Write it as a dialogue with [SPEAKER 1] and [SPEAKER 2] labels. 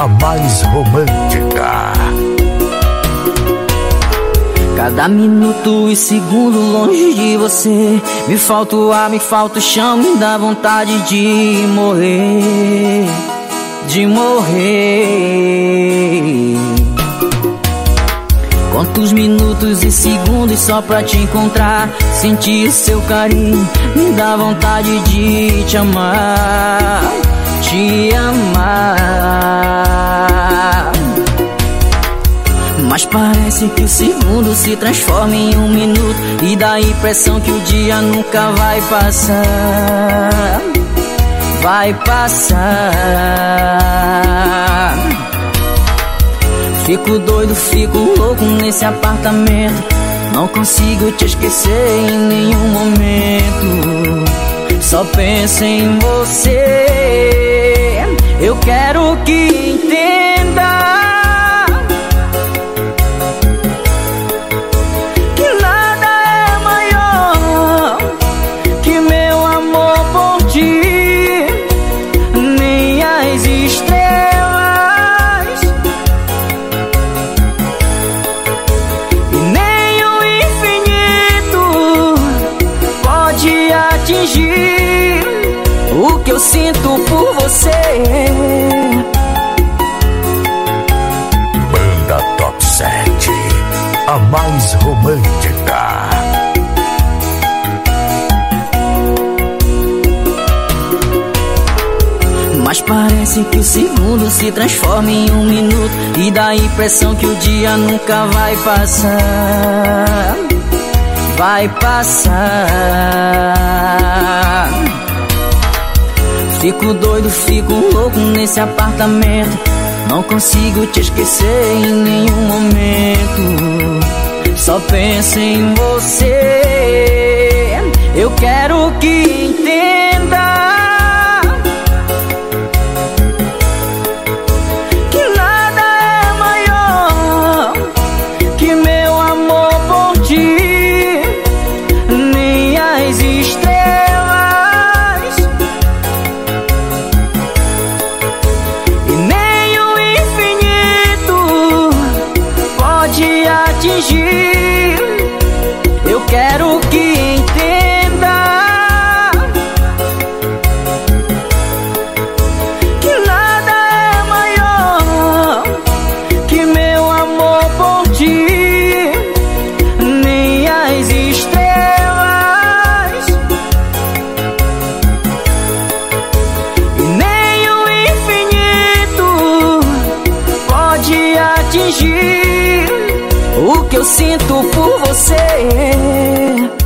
[SPEAKER 1] a mais romântica.
[SPEAKER 2] Cada minuto e segundo longe de você, me falta o ar, me falta o chão, me dá vontade de morrer, de morrer. Quantos minutos e segundos só pra te encontrar, sentir seu carinho, me dá vontade de te amar, te amar. Mas parece que o segundo se transforma em um minuto e dá a impressão que o dia nunca vai passar, vai passar. Fico doido, fico louco nesse apartamento, não consigo te esquecer em nenhum momento. Só penso em você, eu quero que entenda que nada é maior que meu amor por ti, nem as estrelas e nem o infinito pode atingir o que eu sinto por você.
[SPEAKER 1] Banda Top 7, a mais romântica.
[SPEAKER 2] Mas parece que o segundo se transforma em um minuto e dá a impressão que o dia nunca vai passar, vai passar. Fico doido, fico louco nesse apartamento, não consigo te esquecer em nenhum momento. Só penso em você, eu quero que entenda que nada é maior que meu amor por ti, nem as estrelas e nem o infinito pode atingir. Eu quero que entenda que nada é maior que meu amor por ti, nem as estrelas e nem o infinito pode atingir o que eu sinto por você.